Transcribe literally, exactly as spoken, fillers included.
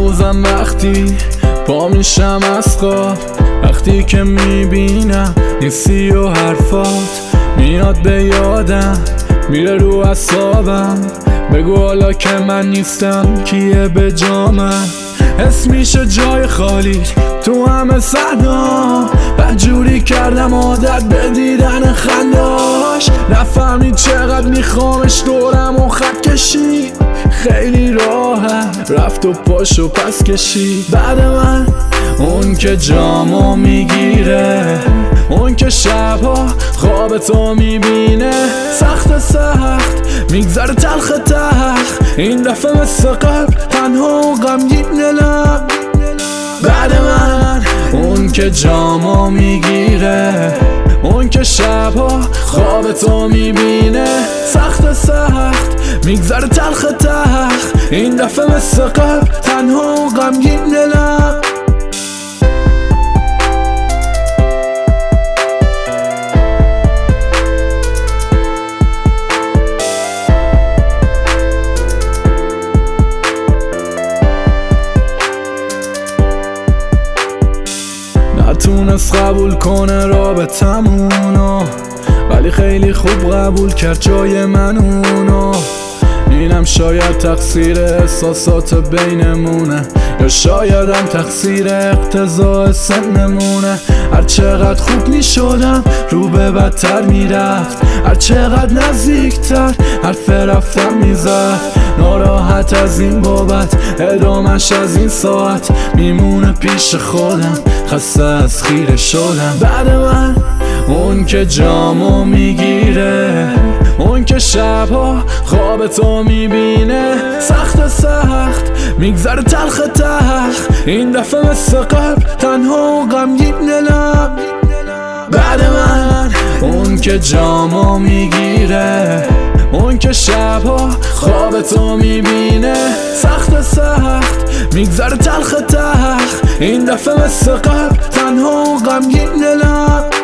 هنوزم وقتی پا میشم از خواب، وقتی که میبینم نیستی و حرفات میاد به یادم، میره رو اعصابم. بگو حالا که من نیستم کیه به جامم؟ حس میشه جای خالی تو همه صحنا، بدجوری کردم عادت به دیدن خنداش. نفهمی چقدر میخوامش دورم و خط کشی، خیلی راحت رفت و پاشو پس کشی. بعد من اون که جامو میگیره، اون که شبها خواب تو میبینه، سخت سخت میگذره تلخ تلخ، این دفعه مثل قبل تنها و غمگین دلم. بعد من اون که جامو میگیره، اون که شبها خواب تو میبینه، سخت سخت میگذره تلخ تلخ، این دفعه مثل قبل تنها و غمگین دلم. نتونست قبول کنه رابطمونو، ولی خیلی خوب قبول کرد جای من اونو. اینم شاید تقصیر احساسات بینمونه، یا شایدم تقصیر اقتضاء سنمونه. هر چقدر خوب می شدم رو به بدتر می رفت، هر چقدر نزدیکتر حرف رفتم می زد. ناراحت از این بابت ادامش از این ساعت میمونه پیش خودم، خسته از خیره شدم. بعد من اون که جامو میگیره، اون که شبها خواب تو میبینه، سخت سخت میگذره تلخ تلخ، این دفعه مثل قبل تنها و غمگین دلم. بعد من اون که جامو میگیره، اون که شبها خواب تو میبینه، سخت سخت میگذره تلخ تلخ، این دفعه مثل قبل تنها و غمگین دلم.